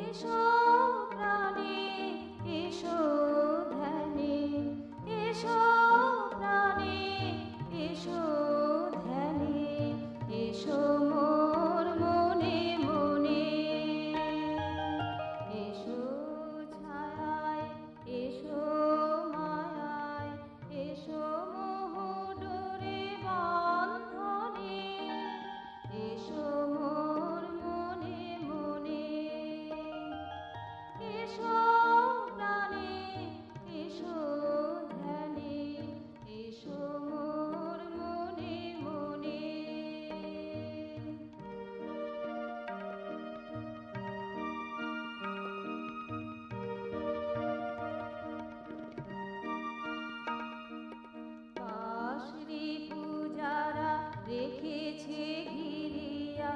এসো প্রাণে, এসো ধ্যানে, এসো প্রাণে, এসো ধ্যানে, এসো মোর মনে মনে। এসো ছায়ায়, এসো মায়ায়, এসো মোহডোরে বন্ধনে, এসো মোর মনে মনে। এসো প্রাণে, এসো ধ্যানে, এসো মোর মনে মনে। পাশরি পূজারা রেখেছে ঘিরিয়া,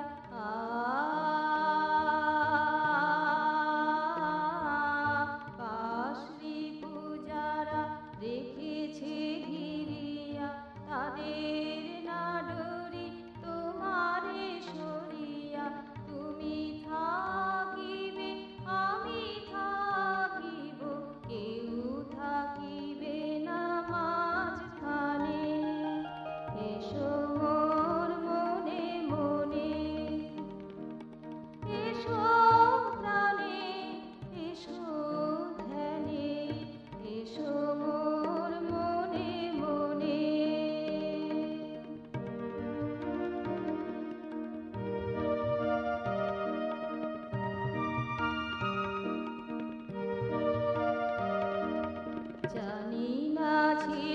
পাশরি পূজারা রেখেছে ঘিরিয়া, তাদের নাডরি তোমারে সরিয়া। তুমি থাকিবে আমি থাকিব, কেউ থাকিবে না মাঝখানে। এসো মোর মনে মনে, এসো প্রাণে, এসো ধ্যানে, এসো মোর মনে মনে। জানি না